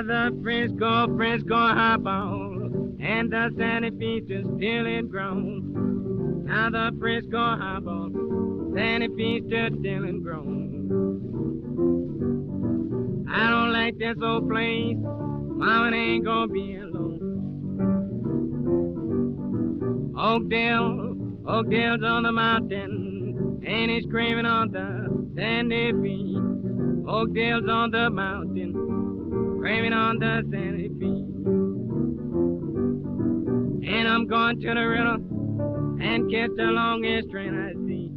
the Frisco highball, and the Sandy Feast is still in grown. Now the Frisco highball, Sandy Feast is still in grown. I don't like this old place, Mama ain't gonna be alone. Oakdale's on the mountain, and he's screaming on the Sandy Feast. Oakdale's on the mountain, screaming on the Sandy Feast. And I'm going to the river and catch the longest train I see.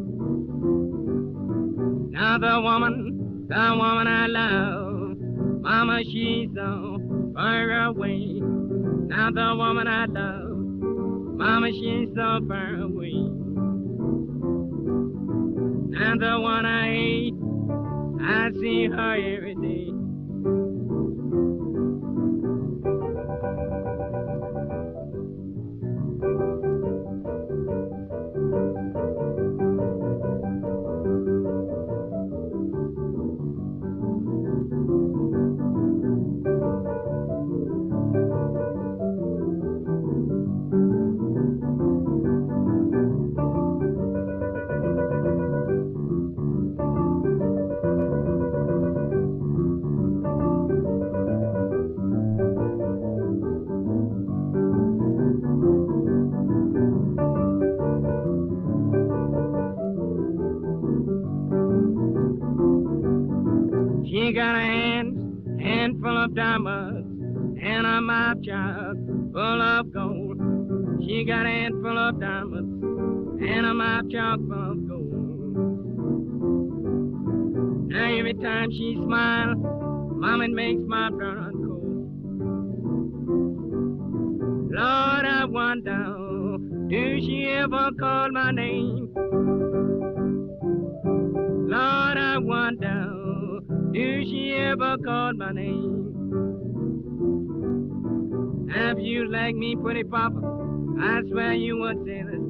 Now the woman I love, Mama, she's so far away. Now the woman I love, Mama, she's so far away. Now the one I hate, I see her every day. She got a hand full of diamonds and a mouth chock full of gold. She got a hand full of diamonds and a mouth chock full of gold. Now every time she smiles, Mama, it makes my blood run cold. Lord, I wonder, do she ever call my name? Lord, I wonder, do she ever call my name? If you like me, pretty papa, I swear you would say the